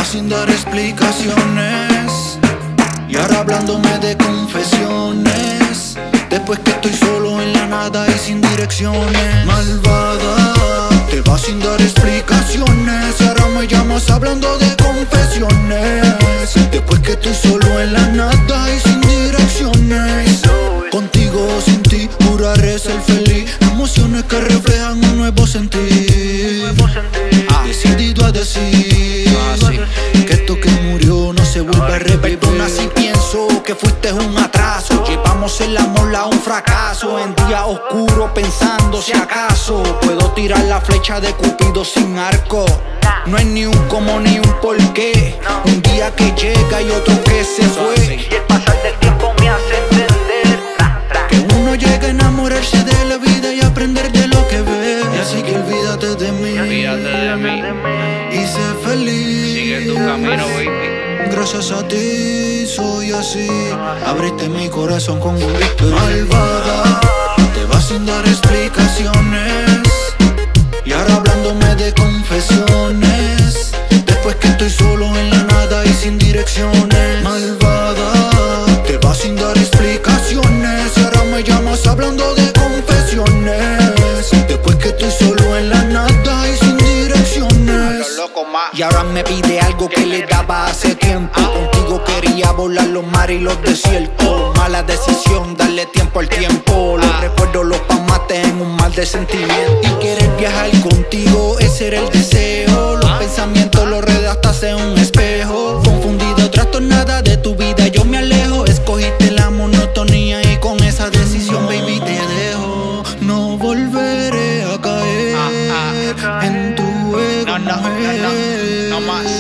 vas sin dar explicaciones y ahora hablándome de confesiones. Después que estoy solo en la nada y sin direcciones. Malvada, te vas sin dar explicaciones y ahora me llamas hablando de confesiones. Después que estoy solo en la nada y sin direcciones. Contigo o sin ti, juraré ser feliz. Emociones que reflejan un nuevo sentir. Decidido a decir que esto que murió no se vuelve a repetir. Perdona si pienso que fuiste un atraso. Llevamos el amor a un fracaso. En día oscuro pensando si acaso puedo tirar la flecha de Cupido sin arco. No hay ni un cómo ni un porqué. Un día que llega y otro que se fue. Y el pasar del tiempo me hace entender que uno llega a enamorarse de la vida y aprender de lo que ve. Y así que olvídate de mí, Olvídate de mí, y sé feliz. sigue tu camino, baby. Gracias a ti soy así. Abriste mi corazón con un whisper. Malvada, te vas sin dar explicaciones y ahora hablándome de confesiones. Después que estoy solo en la nada y sin direcciones. Malvada, te vas sin dar explicaciones y ahora me llamas hablando de confesiones. Después que estoy solo en la nada y sin direcciones. Y ahora me pide algo que le daba hace tiempo. Contigo quería volar los mares y los desiertos. Mala decisión, darle tiempo al tiempo. Los recuerdos los pamates en un mal de sentimiento. Y querer viajar contigo, ese era el deseo. Los pensamientos los redactaste en un espejo. Confundido, trastornada de tu vida, yo me alejo. Escogiste la monotonía y con esa decisión, baby, te dejo. No volveré a caer en tu ego, mujer. No más.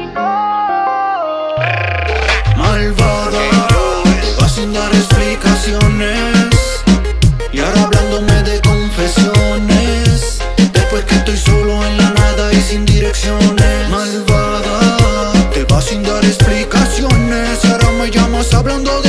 Malvada, te vas sin dar explicaciones y ahora hablándome de confesiones. Después que estoy solo en la nada y sin direcciones. Malvada, te vas sin dar explicaciones y ahora me llamas hablando de